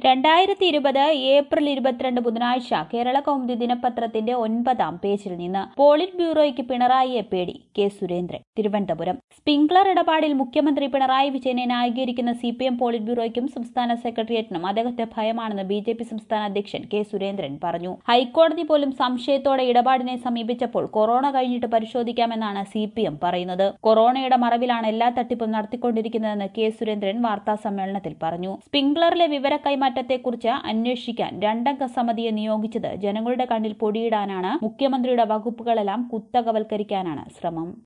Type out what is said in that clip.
2020 April 22 ബുധനാഴ്ച കേരള കൗമുദി ദിനപത്രത്തിന്റെ 9-ാം പേജിൽ നിന്ന് പോളിറ്റ് ബ്യൂറോയ്ക്ക് പിണറായിയെ പേടി കെ സുരേന്ദ്രൻ. തിരുവനന്തപുരം. സ്പ്രിംഗ്ലർ ഇടപാടിൽ മുഖ്യമന്ത്രി പിണറായി വിജയനെ ന്യായീകരിക്കുന്ന CPM പോളിറ്റ് ബ്യൂറോയ്ക്കും സംസ്ഥാന സെക്രട്ടേറിയറ്റിനും അദ്ദേഹത്തെ ഭയമാണെന്ന് BJP സംസ്ഥാന അധ്യക്ഷൻ കെ സുരേന്ദ്രൻ പറഞ്ഞു. ഹൈക്കോടതി പോലും സംശയത്തോടെ ഇടപാടിനെ സമീപിച്ചപ്പോൾ കൊറോണ കഴിഞ്ഞിട്ട് പരിശോധിക്കാമെന്നാണ് CPM പറയുന്നത്. കൊറോണയുടെ മറവിലാണ് എല്ലാ തട്ടിപ്പും നടത്തിക്കൊണ്ടിരിക്കുന്നതെന്ന് കെ സുരേന്ദ്രൻ വാർത്താ സമ്മേളനത്തിൽ പറഞ്ഞു. സ്പ്രിംഗ്ലറിലെ വിവര കൈമാറ്റത്തെക്കുറിച്ച് അന്വേഷിക്കാൻ 2-അംഗ സമിതിയെ നിയോഗിച്ചത് ജനങ്ങളുടെ കണ്ണിൽ പൊടിയിടാനാണ്. മുഖ്യമന്ത്രിയുടെ വകുപ്പുകളെല്ലാം കുത്തകവൽക്കരിക്കാനാണ് ശ്രമം.